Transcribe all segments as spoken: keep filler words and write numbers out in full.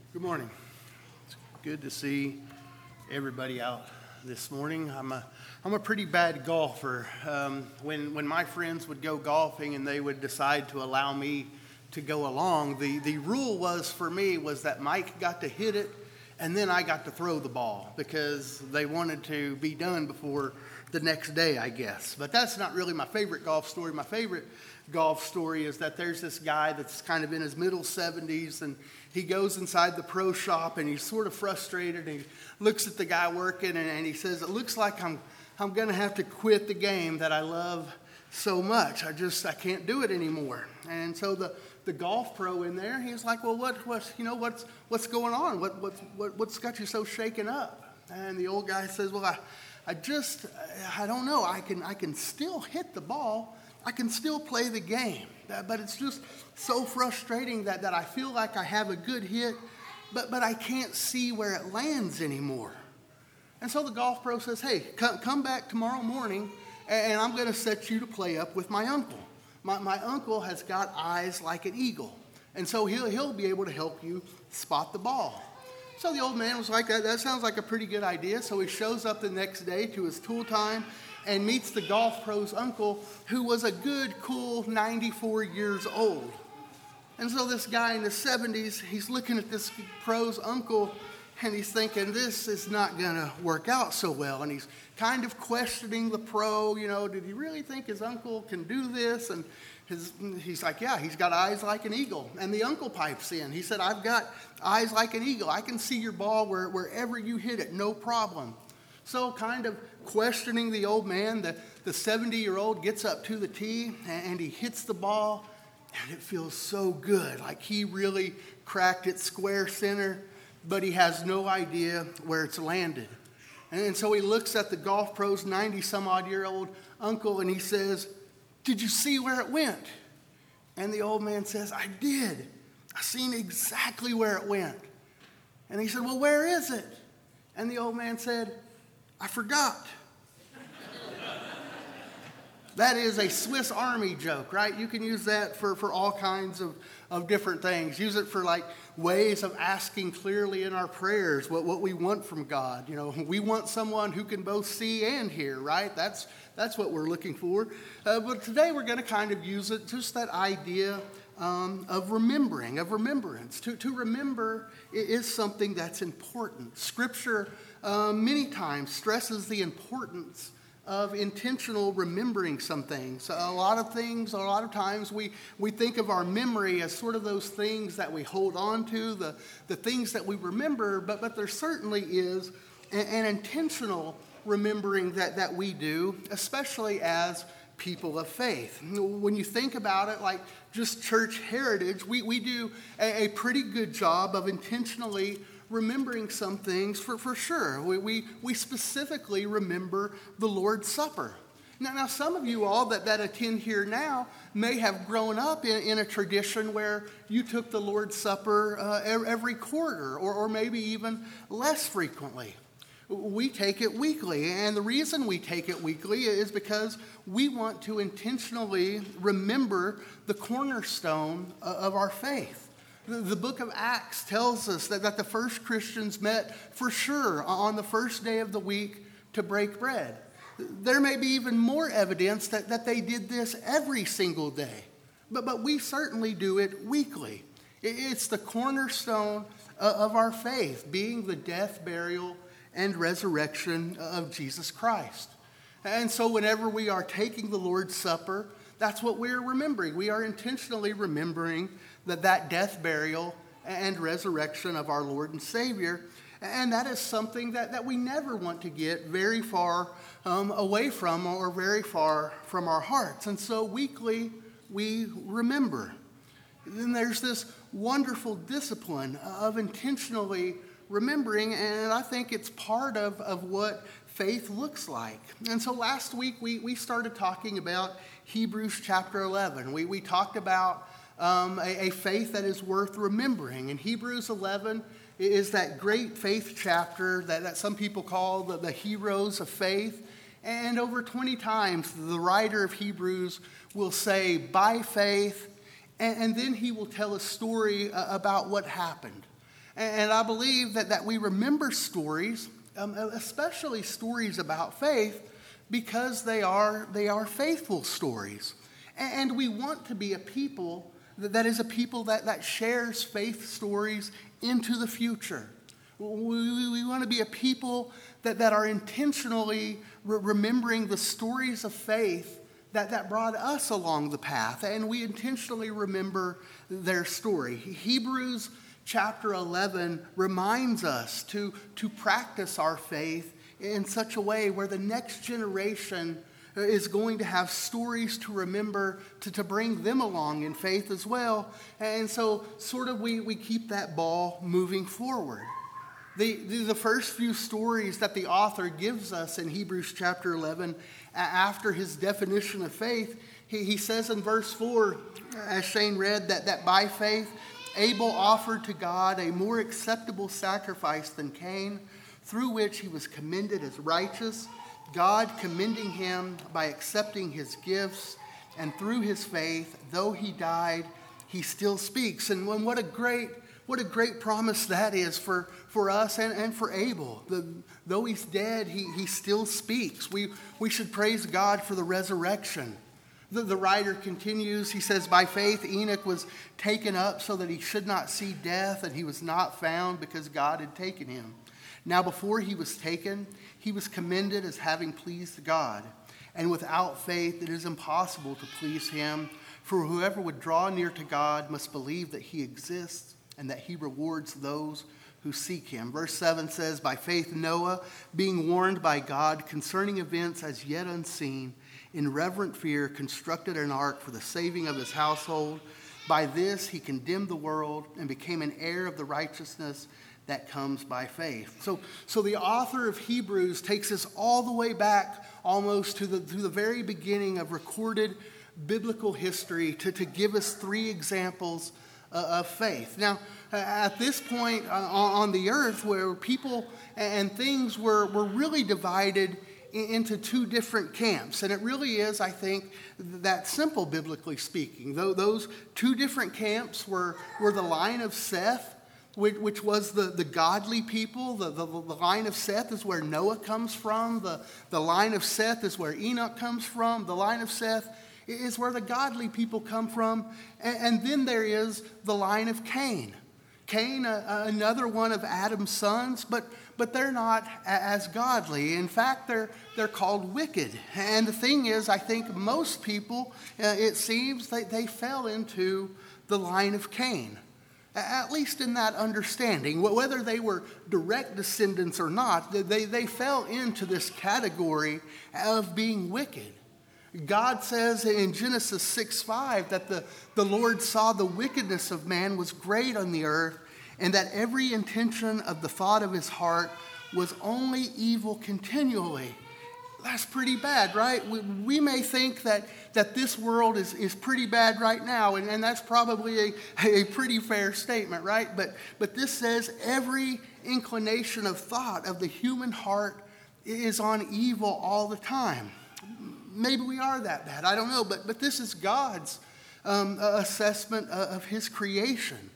Good morning. It's good to see everybody out this morning. I'm a I'm a pretty bad golfer. Um, when when my friends would go golfing and they would decide to allow me to go along, the, the rule was for me was that Mike got to hit it and then I got to throw the ball because they wanted to be done before the next day, I guess. But that's not really my favorite golf story. My favorite golf story is that there's this guy that's kind of in his middle seventies, and he goes inside the pro shop and he's sort of frustrated, and he looks at the guy working and, and he says, it looks like I'm I'm going to have to quit the game that I love so much. I just, I can't do it anymore. And so the, the golf pro in there, he's like, well, what, what, you know, what's, what's going on? What, what, what, what's got you so shaken up? And the old guy says, well, I, I just, I don't know. I can, I can still hit the ball. I can still play the game. But it's just so frustrating that, that I feel like I have a good hit, but, but I can't see where it lands anymore. And so the golf pro says, hey, come, come back tomorrow morning, and I'm going to set you to play up with my uncle. My, my uncle has got eyes like an eagle, and so he'll, he'll be able to help you spot the ball. So the old man was like, that, that sounds like a pretty good idea. So he shows up the next day to his tool time and meets the golf pro's uncle, who was a good, cool ninety-four years old. And so this guy in the seventies, he's looking at this pro's uncle, and he's thinking, this is not going to work out so well. And he's kind of questioning the pro, you know, did he really think his uncle can do this? And his, he's like, yeah, he's got eyes like an eagle. And the uncle pipes in. He said, I've got eyes like an eagle. I can see your ball where, wherever you hit it, no problem. So kind of questioning the old man, the, the seventy-year-old gets up to the tee, and he hits the ball, and it feels so good, like he really cracked it square center, but he has no idea where it's landed. And so he looks at the golf pro's ninety-some-odd-year-old uncle, and he says, did you see where it went? And the old man says, I did. I seen exactly where it went. And he said, well, where is it? And the old man said, I forgot. That is a Swiss Army joke, right? You can use that for, for all kinds of, of different things. Use it for like ways of asking clearly in our prayers what, what we want from God. You know, we want someone who can both see and hear, right? That's that's what we're looking for. Uh, but today we're going to kind of use it, just that idea um, of remembering, of remembrance. To, to remember is something that's important. Scripture uh, many times stresses the importance of intentional remembering some things. A lot of things, a lot of times we, we think of our memory as sort of those things that we hold on to, the, the things that we remember, but, but there certainly is an, an intentional remembering that, that we do, especially as people of faith. When you think about it, like just church heritage, we, we do a, a pretty good job of intentionally remembering some things for, for sure. We, we we specifically remember the Lord's Supper. Now, now some of you all that, that attend here now may have grown up in, in a tradition where you took the Lord's Supper uh, every quarter or, or maybe even less frequently. We take it weekly, and the reason we take it weekly is because we want to intentionally remember the cornerstone of our faith. The book of Acts tells us that, that the first Christians met for sure on the first day of the week to break bread. There may be even more evidence that, that they did this every single day, but, but we certainly do it weekly. It's the cornerstone of our faith, being the death, burial, and resurrection of Jesus Christ. And so whenever we are taking the Lord's Supper, that's what we're remembering. We are intentionally remembering that that death, burial, and resurrection of our Lord and Savior. And that is something that, that we never want to get very far um, away from or very far from our hearts. And so weekly, we remember. Then there's this wonderful discipline of intentionally remembering, and I think it's part of, of what faith looks like. And so last week, we, we started talking about Hebrews chapter eleven. We, we talked about Um, a, a faith that is worth remembering. And Hebrews eleven is that great faith chapter that, that some people call the, the heroes of faith. And over twenty times, the writer of Hebrews will say, by faith, and, and then he will tell a story uh, about what happened. And I believe that, that we remember stories, um, especially stories about faith, because they are, they are faithful stories. And we want to be a people that is a people that, that shares faith stories into the future. We, we want to be a people that, that are intentionally re- remembering the stories of faith that, that brought us along the path, and we intentionally remember their story. Hebrews chapter eleven reminds us to, to practice our faith in such a way where the next generation is going to have stories to remember to, to bring them along in faith as well. And so sort of we, we keep that ball moving forward. The, the first few stories that the author gives us in Hebrews chapter eleven, after his definition of faith, he, he says in verse four, as Shane read, that, that by faith Abel offered to God a more acceptable sacrifice than Cain, through which he was commended as righteous, God commending him by accepting his gifts, and through his faith, though he died, he still speaks. And what a great, what a great promise that is for, for us and, and for Abel. The, though he's dead, he, he still speaks. We, we should praise God for the resurrection. The, the writer continues, he says, by faith Enoch was taken up so that he should not see death, and he was not found because God had taken him. Now before he was taken, he was commended as having pleased God. And without faith it is impossible to please him, for whoever would draw near to God must believe that he exists and that he rewards those who seek him. Verse seven says, by faith Noah, being warned by God concerning events as yet unseen, in reverent fear constructed an ark for the saving of his household. By this he condemned the world and became an heir of the righteousness that comes by faith. So, so the author of Hebrews takes us all the way back almost to the, to the very beginning of recorded biblical history to, to give us three examples uh, of faith. Now, uh, at this point uh, on the earth where people and things were, were really divided into two different camps. And it really is, I think, that simple, biblically speaking. Though those two different camps were, were the line of Seth, which was the, the godly people. The, the, the line of Seth is where Noah comes from. The, the line of Seth is where Enoch comes from. The line of Seth is where the godly people come from. And, and then there is the line of Cain. Cain, uh, another one of Adam's sons, but, but they're not as godly. In fact, they're, they're called wicked. And the thing is, I think most people, uh, it seems, they, they fell into the line of Cain. At least in that understanding, whether they were direct descendants or not, they, they fell into this category of being wicked. God says in Genesis six five that the, the Lord saw the wickedness of man was great on the earth, and that every intention of the thought of his heart was only evil continually. That's pretty bad, right? We, we may think that, that this world is, is pretty bad right now, and, and that's probably a, a pretty fair statement, right? But, but this says every inclination of thought of the human heart is on evil all the time. Maybe we are that bad, I don't know, but, but this is God's um, assessment of his creation.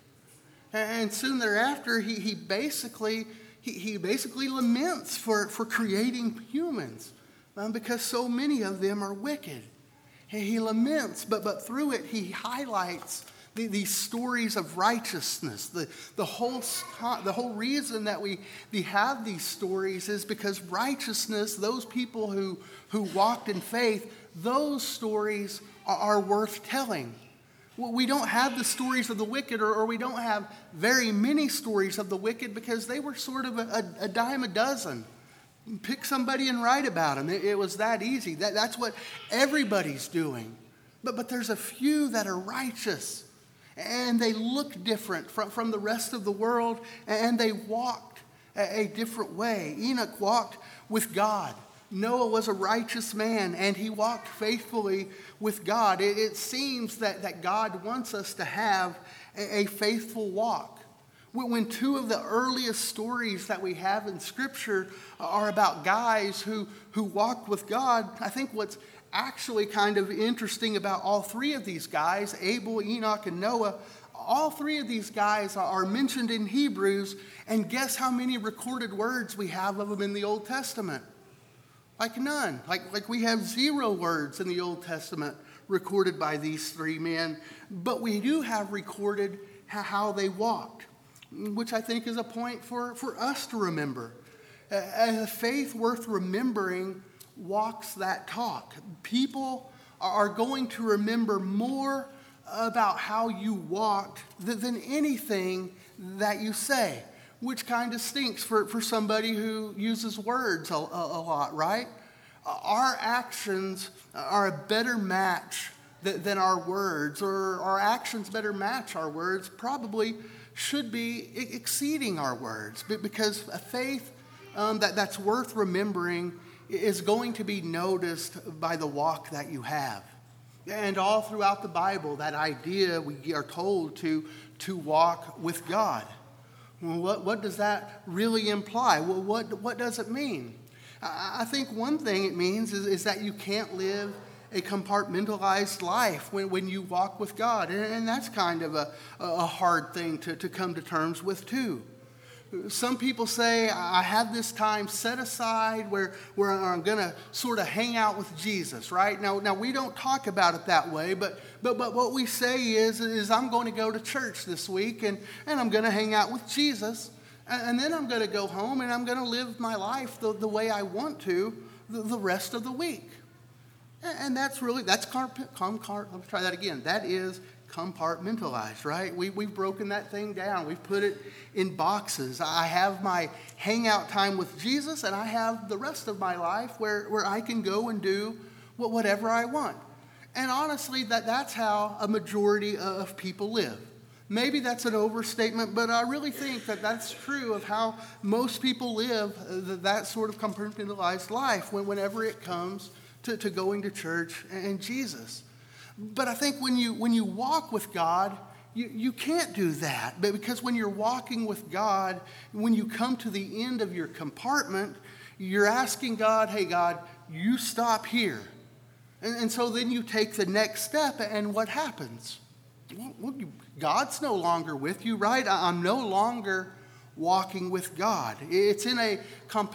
And soon thereafter, he, he basically he, he basically laments for, for creating humans. Um, because so many of them are wicked. He, he laments, but, but through it he highlights the, these stories of righteousness. The, the, whole, the whole reason that we, we have these stories is because righteousness, those people who, who walked in faith, those stories are, are worth telling. We don't have the stories of the wicked, or, or we don't have very many stories of the wicked because they were sort of a, a, a dime a dozen. Pick somebody and write about them. It, it was that easy. That, that's what everybody's doing. But, but there's a few that are righteous, and they look different from, from the rest of the world, and they walked a, a different way. Enoch walked with God. Noah was a righteous man, and he walked faithfully with God. It, it seems that, that God wants us to have a, a faithful walk. When two of the earliest stories that we have in Scripture are about guys who, who walked with God, I think what's actually kind of interesting about all three of these guys, Abel, Enoch, and Noah, All three of these guys are mentioned in Hebrews, and guess how many recorded words we have of them in the Old Testament? Like none. Like, like we have zero words in the Old Testament recorded by these three men, but we do have recorded how they walked, which I think is a point for, for us to remember. A faith worth remembering walks that talk. People are going to remember more about how you walked than anything that you say, which kind of stinks for, for somebody who uses words a, a, a lot, right? Our actions are a better match than, than our words, or our actions better match our words, probably should be exceeding our words, because a faith um, that, that's worth remembering is going to be noticed by the walk that you have. And all throughout the Bible, that idea we are told to, to walk with God. Well, what, what does that really imply? Well, what, what does it mean? I think one thing it means is, is that you can't live a compartmentalized life when, when you walk with God. And, and that's kind of a, a hard thing to, to come to terms with too. Some people say, I have this time set aside where, where I'm going to sort of hang out with Jesus, right? Now, now we don't talk about it that way, but, but, but what we say is, is I'm going to go to church this week, and, and I'm going to hang out with Jesus, and, and then I'm going to go home, and I'm going to live my life the, the way I want to the, the rest of the week. And, and that's really, that's, car, com, car, let me try that again. That is compartmentalized, right? We, we've broken that thing down. We've put it in boxes. I have my hangout time with Jesus, and I have the rest of my life where, where I can go and do whatever I want. And honestly, that, that's how a majority of people live. Maybe that's an overstatement, but I really think that that's true of how most people live that sort of compartmentalized life when, whenever it comes to, to going to church and Jesus. But I think when you when you walk with God, you, you can't do that. But because when you're walking with God, when you come to the end of your compartment, you're asking God, hey, God, you stop here. And, and so then you take the next step, and what happens? Well, God's no longer with you, right? I'm no longer walking with God. It's in a,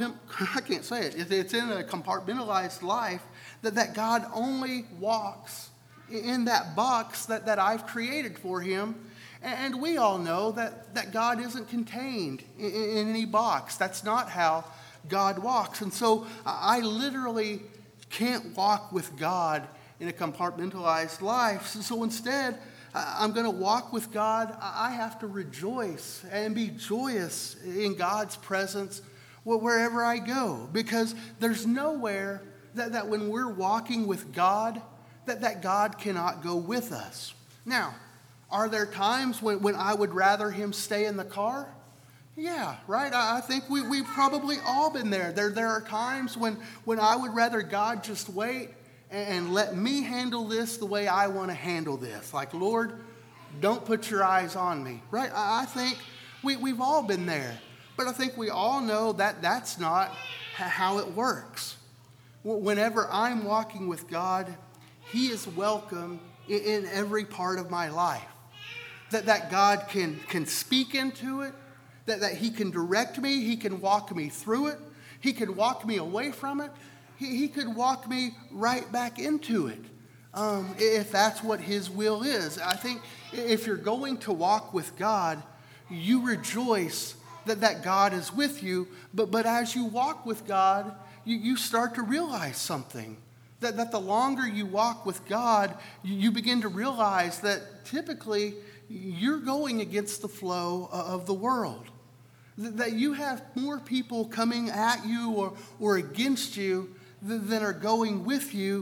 I can't say it, it's in a compartmentalized life that, that God only walks in that box that, that I've created for him. And we all know that, that God isn't contained in, in any box. That's not how God walks. And so I literally can't walk with God in a compartmentalized life. So, so instead, I'm going to walk with God. I have to rejoice and be joyous in God's presence wherever I go. Because there's nowhere that, that when we're walking with God, that, that God cannot go with us. Now, are there times when, when I would rather him stay in the car? Yeah, right? I, I think we, we've probably all been there. There, there are times when, when I would rather God just wait and, and let me handle this the way I want to handle this. Like, Lord, don't put your eyes on me, right? I, I think we, we've all been there. But I think we all know that that's not how it works. Whenever I'm walking with God, he is welcome in, in every part of my life. That, that God can, can speak into it, that, that he can direct me, he can walk me through it, he can walk me away from it, he, he could walk me right back into it, um, if that's what his will is. I think if you're going to walk with God, you rejoice that, that God is with you, but, but as you walk with God, you, you start to realize something. That, that the longer you walk with God, you, you begin to realize that typically you're going against the flow of the world. That you have more people coming at you or, or against you than are going with you.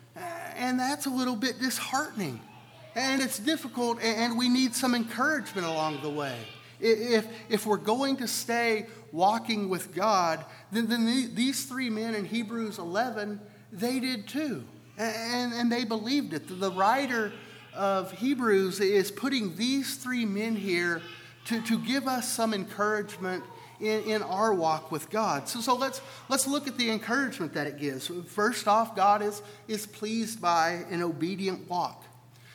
And that's a little bit disheartening. And it's difficult, and we need some encouragement along the way. If, if we're going to stay walking with God, then, then these three men in Hebrews eleven, they did too. And, and they believed it. The writer of Hebrews is putting these three men here to, to give us some encouragement in, in our walk with God. So, so let's, let's look at the encouragement that it gives. First off, God is, is pleased by an obedient walk.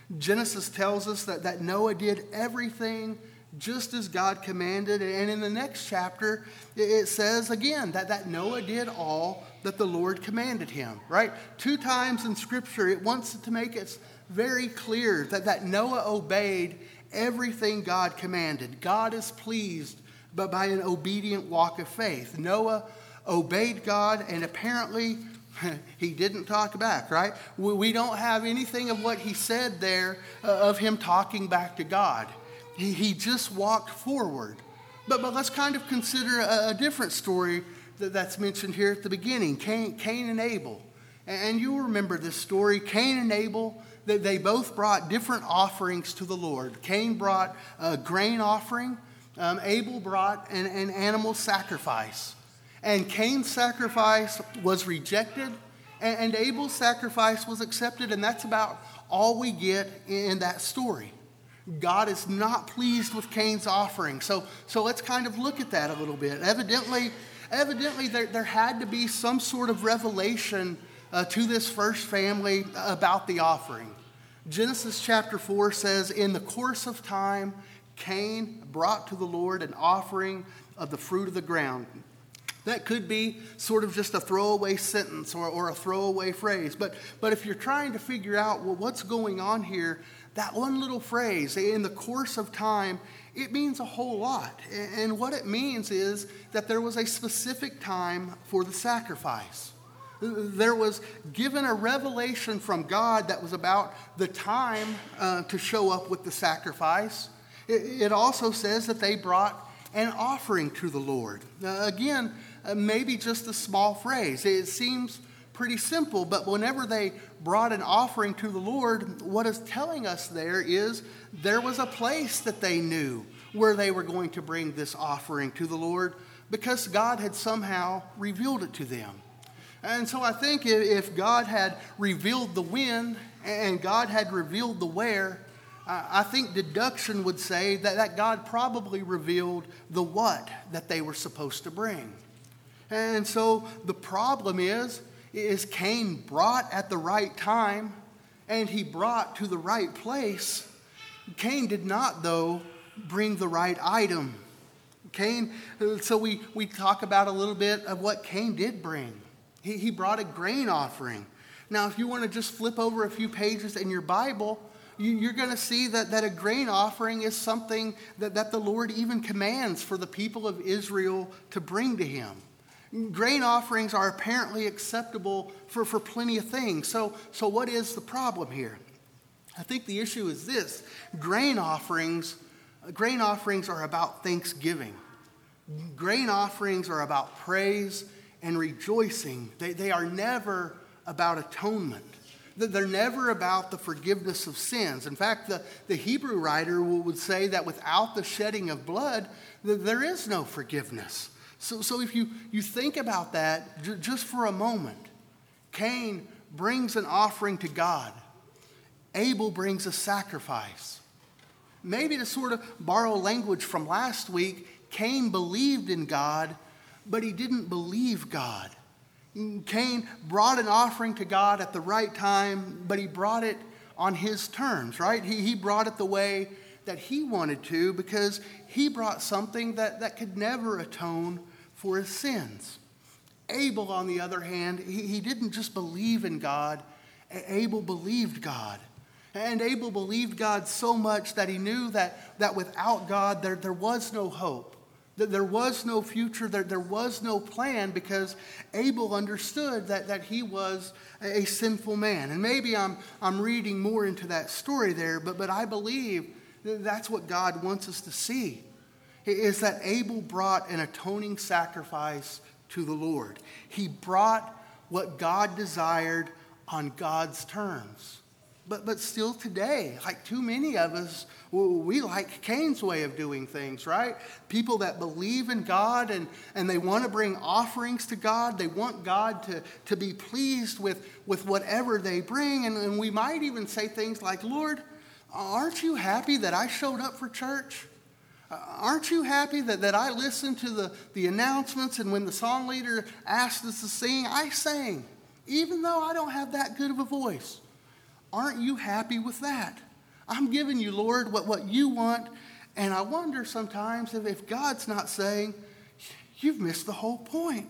Genesis tells us that, that Noah did everything just as God commanded. And in the next chapter, it says again that, that Noah did all that the Lord commanded him, right? Two times in Scripture, it wants to make it very clear that, that Noah obeyed everything God commanded. God is pleased but by an obedient walk of faith. Noah obeyed God, and apparently he didn't talk back, right? We don't have anything of what he said there uh, of him talking back to God. He, he just walked forward. But, but let's kind of consider a, a different story that, that's mentioned here at the beginning, Cain, Cain and Abel. And you'll remember this story. Cain and Abel, they, they both brought different offerings to the Lord. Cain brought a grain offering. Um, Abel brought an, an animal sacrifice. And Cain's sacrifice was rejected, and, and Abel's sacrifice was accepted, and that's about all we get in that story. God is not pleased with Cain's offering. So, so let's kind of look at that a little bit. Evidently, evidently there, there had to be some sort of revelation uh, to this first family about the offering. Genesis chapter four says, in the course of time, Cain brought to the Lord an offering of the fruit of the ground. That could be sort of just a throwaway sentence or, or a throwaway phrase. But, but if you're trying to figure out, well, what's going on here, that one little phrase, in the course of time, it means a whole lot. And what it means is that there was a specific time for the sacrifice. There was given a revelation from God that was about the time uh, to show up with the sacrifice. It, it also says that they brought an offering to the Lord. Uh, again, uh, maybe just a small phrase. It seems pretty simple, but whenever they brought an offering to the Lord, what it's telling us there is there was a place that they knew where they were going to bring this offering to the Lord because God had somehow revealed it to them. And so I think if God had revealed the when and God had revealed the where, I think deduction would say that, that God probably revealed the what that they were supposed to bring. And so the problem is, is Cain brought at the right time and he brought to the right place. Cain did not, though, bring the right item. Cain, so we, we talk about a little bit of what Cain did bring. He, he brought a grain offering. Now, if you want to just flip over a few pages in your Bible, you're going to see that, that a grain offering is something that, that the Lord even commands for the people of Israel to bring to him. Grain offerings are apparently acceptable for, for plenty of things. So, so what is the problem here? I think the issue is this. Grain offerings, grain offerings are about thanksgiving. Grain offerings are about praise and rejoicing. They, they are never about atonement. They're never about the forgiveness of sins. In fact, the, the Hebrew writer would say that without the shedding of blood, there is no forgiveness. So, so if you, you think about that j- just for a moment, Cain brings an offering to God. Abel brings a sacrifice. Maybe to sort of borrow language from last week, Cain believed in God, but he didn't believe God. Cain brought an offering to God at the right time, but he brought it on his terms, right? He, he brought it the way that he wanted to because he brought something that, that could never atone for his sins. Abel, on the other hand, he, he didn't just believe in God. Abel believed God. And Abel believed God so much that he knew that, that without God, there, there was no hope. That there was no future, there, there was no plan because Abel understood that, that he was a, a sinful man. And maybe I'm, I'm reading more into that story there, but, but I believe that that's what God wants us to see, is that Abel brought an atoning sacrifice to the Lord. He brought what God desired on God's terms. But, but still today, like too many of us, we like Cain's way of doing things, right? People that believe in God and, and they want to bring offerings to God. They want God to, to be pleased with, with whatever they bring. And, and we might even say things like, Lord, aren't you happy that I showed up for church? Uh, aren't you happy that, that I listened to the, the announcements and when the song leader asked us to sing, I sang, even though I don't have that good of a voice? Aren't you happy with that? I'm giving you, Lord, what, what you want. And I wonder sometimes if, if God's not saying, you've missed the whole point.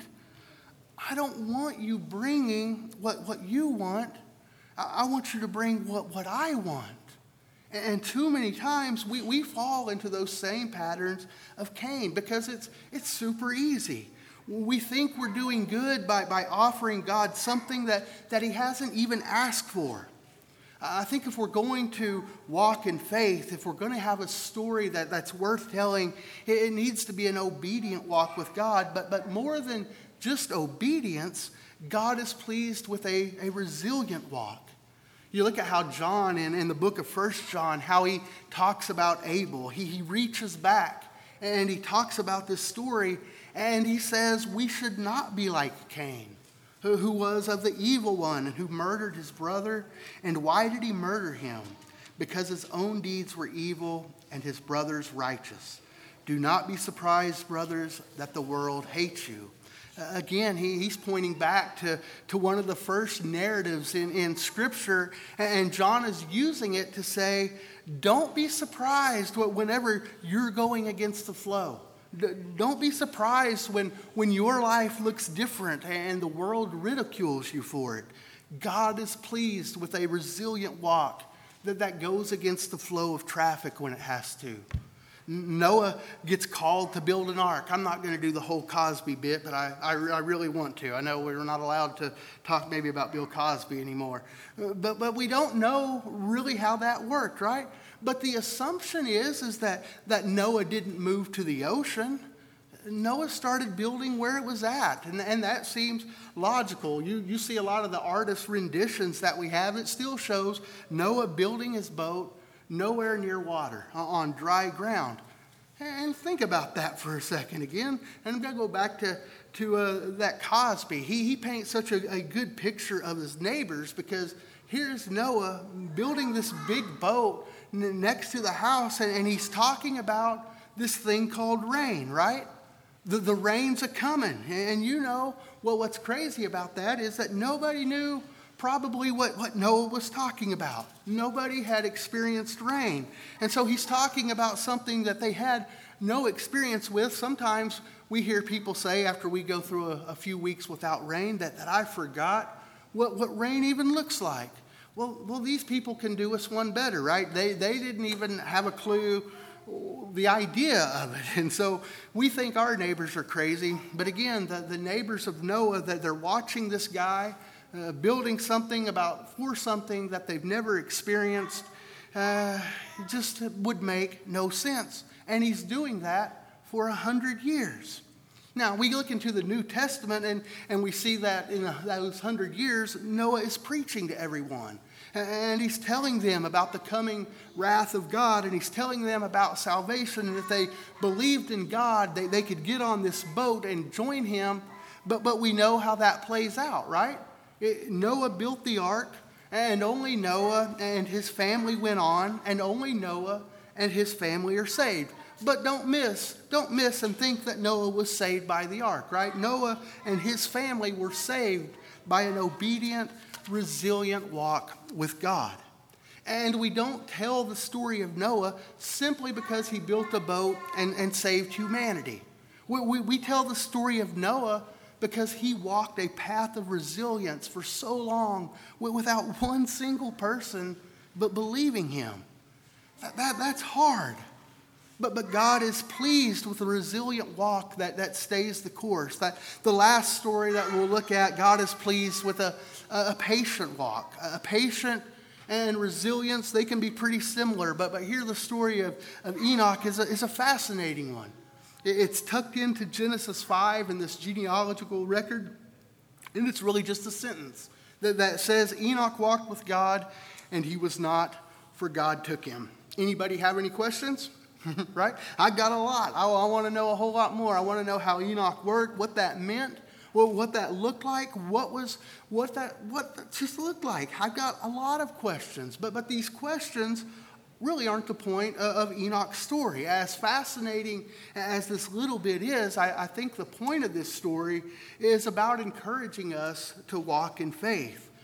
I don't want you bringing what, what you want. I, I want you to bring what, what I want. And, and too many times we, we fall into those same patterns of Cain because it's, it's super easy. We think we're doing good by, by offering God something that, that he hasn't even asked for. I think if we're going to walk in faith, if we're going to have a story that, that's worth telling, it, it needs to be an obedient walk with God. But, but more than just obedience, God is pleased with a, a resilient walk. You look at how John, in, in the book of First John, how he talks about Abel. He, he reaches back and he talks about this story, and he says we should not be like Cain, who was of the evil one and who murdered his brother. And why did he murder him? Because his own deeds were evil and his brother's righteous. Do not be surprised, brothers, that the world hates you. Uh, again, he, he's pointing back to, to one of the first narratives in, in Scripture, and John is using it to say, don't be surprised whenever you're going against the flow. Don't be surprised when, when your life looks different and the world ridicules you for it. God is pleased with a resilient walk that, that goes against the flow of traffic when it has to. Noah gets called to build an ark. I'm not going to do the whole Cosby bit, but I, I, I really want to. I know we're not allowed to talk maybe about Bill Cosby anymore. But, but we don't know really how that worked, right? But the assumption is, is that, that Noah didn't move to the ocean. Noah started building where it was at, and, and that seems logical. You, you see a lot of the artist renditions that we have, it still shows Noah building his boat nowhere near water, on dry ground. And think about that for a second again. And I'm going to go back to, to uh, that Cosby. He, he paints such a, a good picture of his neighbors, because here's Noah building this big boat next to the house, and, and he's talking about this thing called rain, right? The, the rain's a coming. And you know, well, what's crazy about that is that nobody knew probably what, what Noah was talking about. Nobody had experienced rain. And so he's talking about something that they had no experience with. Sometimes we hear people say after we go through a, a few weeks without rain that, that I forgot what, what rain even looks like. Well, well, these people can do us one better, right? They, they didn't even have a clue the idea of it. And so we think our neighbors are crazy. But again, the, the neighbors of Noah, that they're watching this guy uh, building something about for something that they've never experienced, uh, just would make no sense. And he's doing that for a hundred years. Now, we look into the New Testament, and, and we see that in those hundred years, Noah is preaching to everyone. And he's telling them about the coming wrath of God, and he's telling them about salvation, and if they believed in God, they, they could get on this boat and join him. But, but we know how that plays out, right? It, Noah built the ark, and only Noah and his family went on, and only Noah and his family are saved. But don't miss, don't miss and think that Noah was saved by the ark, right? Noah and his family were saved by an obedient, resilient walk with God. And we don't tell the story of Noah simply because he built a boat and, and saved humanity. We, we, we tell the story of Noah because he walked a path of resilience for so long without one single person but believing him. That, that, that's hard. But, but God is pleased with a resilient walk that, that stays the course. That the last story that we'll look at, God is pleased with a, a, a patient walk. A patient and resilience, they can be pretty similar. But, but here the story of, of Enoch is a, is a fascinating one. It, it's tucked into Genesis five in this genealogical record. And it's really just a sentence that, that says, Enoch walked with God and he was not, for God took him. Anybody have any questions? Right? I got a lot. I, I want to know a whole lot more. I want to know how Enoch worked, what that meant, well, what that looked like, what was, what that, what that just looked like. I've got a lot of questions, but but these questions really aren't the point of, of Enoch's story. As fascinating as this little bit is, I, I think the point of this story is about encouraging us to walk in faith.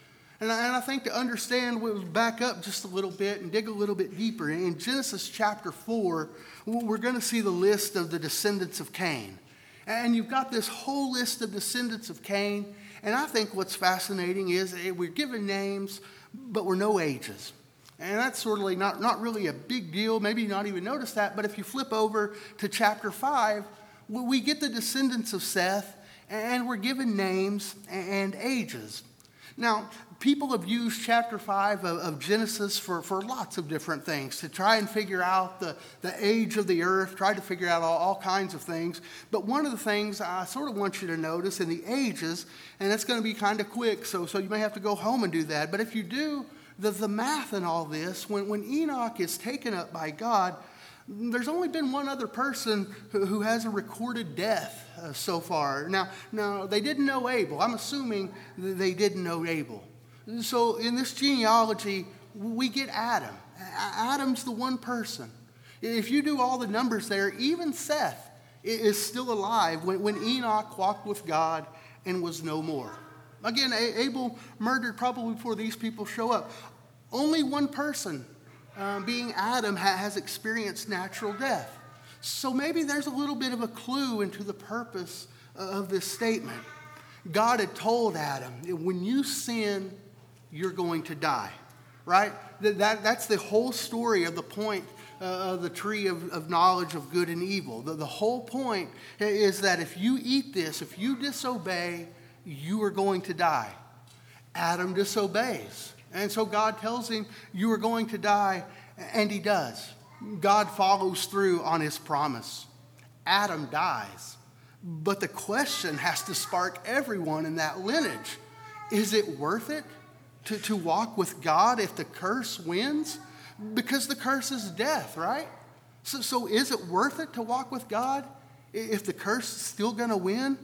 And I, and I think to understand, we'll back up just a little bit and dig a little bit deeper. In Genesis chapter four, we're going to see the list of the descendants of Cain. And you've got this whole list of descendants of Cain. And I think what's fascinating is we're given names, but we're no ages. And that's sort of like not, not really a big deal. Maybe you not even notice that. But if you flip over to chapter five, we get the descendants of Seth, and we're given names and ages. Now, people have used chapter five of, of Genesis for, for lots of different things, to try and figure out the, the age of the earth, try to figure out all, all kinds of things. But one of the things I sort of want you to notice in the ages, and it's going to be kind of quick, so, so you may have to go home and do that. But if you do the, the math in all this, when, when Enoch is taken up by God, there's only been one other person who, who has a recorded death uh, so far. Now, now, they didn't know Abel. I'm assuming that they didn't know Abel. So in this genealogy, we get Adam. Adam's the one person. If you do all the numbers there, even Seth is still alive when, when Enoch walked with God and was no more. Again, Abel murdered probably before these people show up. Only one person, um, being Adam, ha- has experienced natural death. So maybe there's a little bit of a clue into the purpose of this statement. God had told Adam, when you sin, you're going to die, right? That, that, that's the whole story of the point uh, of the tree of, of knowledge of good and evil. The, the whole point is that if you eat this, if you disobey, you are going to die. Adam disobeys. And so God tells him, you are going to die, and he does. God follows through on his promise. Adam dies. But the question has to spark everyone in that lineage. Is it worth it to, to walk with God if the curse wins? Because the curse is death, right? So, so is it worth it to walk with God if the curse is still going to win?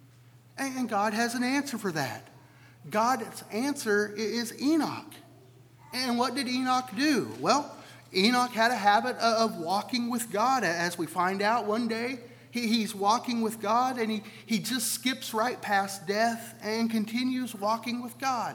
And God has an answer for that. God's answer is Enoch. And what did Enoch do? Well, Enoch had a habit of walking with God. As we find out one day, he, he's walking with God, and he, he just skips right past death and continues walking with God.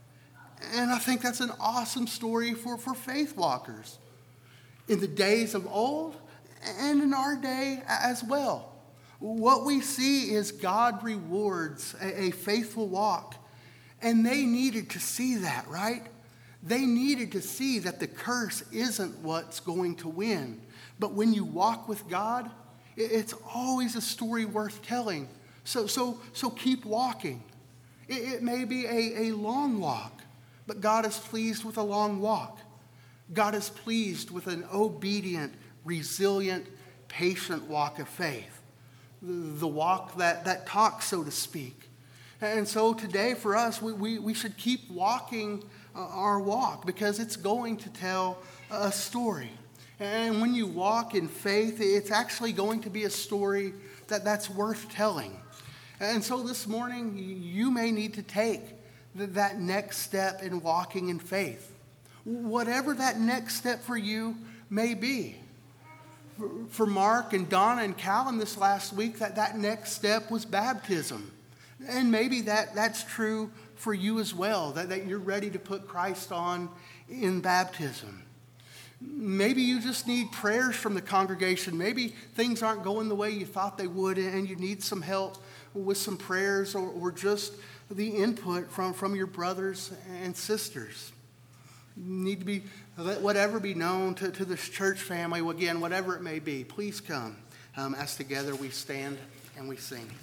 And I think that's an awesome story for, for faith walkers in the days of old and in our day as well. What we see is God rewards a, a faithful walk. And they needed to see that, right? They needed to see that the curse isn't what's going to win. But when you walk with God, it, it's always a story worth telling. So, so, so keep walking. It, it may be a, a long walk, but God is pleased with a long walk. God is pleased with an obedient, resilient, patient walk of faith. The, the walk that, that talks, so to speak. And so today for us, we, we, we should keep walking uh, our walk, because it's going to tell a story. And when you walk in faith, it's actually going to be a story that, that's worth telling. And so this morning, you may need to take that next step in walking in faith. Whatever that next step for you may be. For Mark and Donna and Callan this last week, that, that next step was baptism. And maybe that, that's true for you as well, that, that you're ready to put Christ on in baptism. Maybe you just need prayers from the congregation. Maybe things aren't going the way you thought they would, and you need some help with some prayers, or, or just the input from, from your brothers and sisters. You need to be, let whatever be known to, to this church family. Again, whatever it may be, please come um, as together we stand and we sing.